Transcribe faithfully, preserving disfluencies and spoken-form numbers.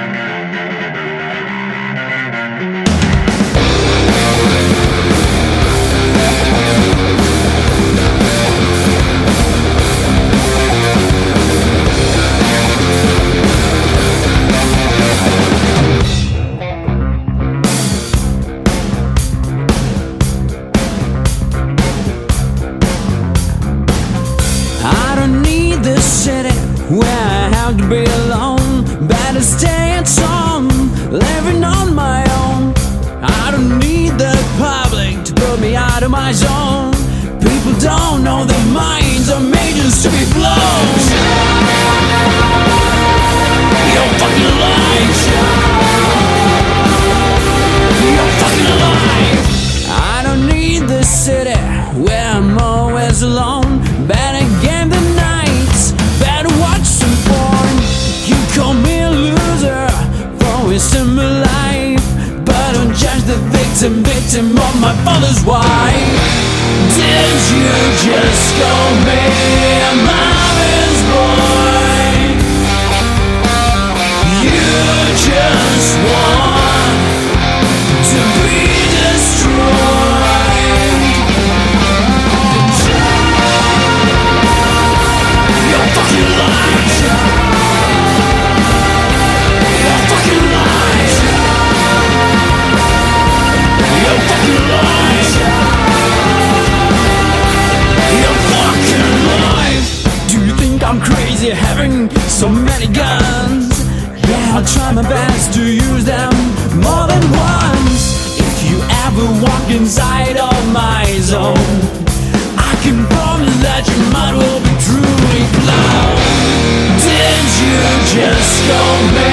City where I have to be alone, better stay at home, living on my own. I don't need the public to put me out of my zone. People don't know their minds are made just to be blown. You're fucking alive. You're fucking alive. I don't need the city where I'm always alone, better game the nights, better watch some porn. You call me a loser for wasting my life, but don't judge the victim, victim of my father's wife. Did you just call me a mama's boy? You just want to be destroyed. You're fucking lies. You're fucking lies. You're fucking lies. You're fucking lies. Do you think I'm crazy having so many guns? Yeah, I'll try my best to use them more than once. If you ever walk inside of my zone, I can promise that your mind will be truly blown. Did you just call me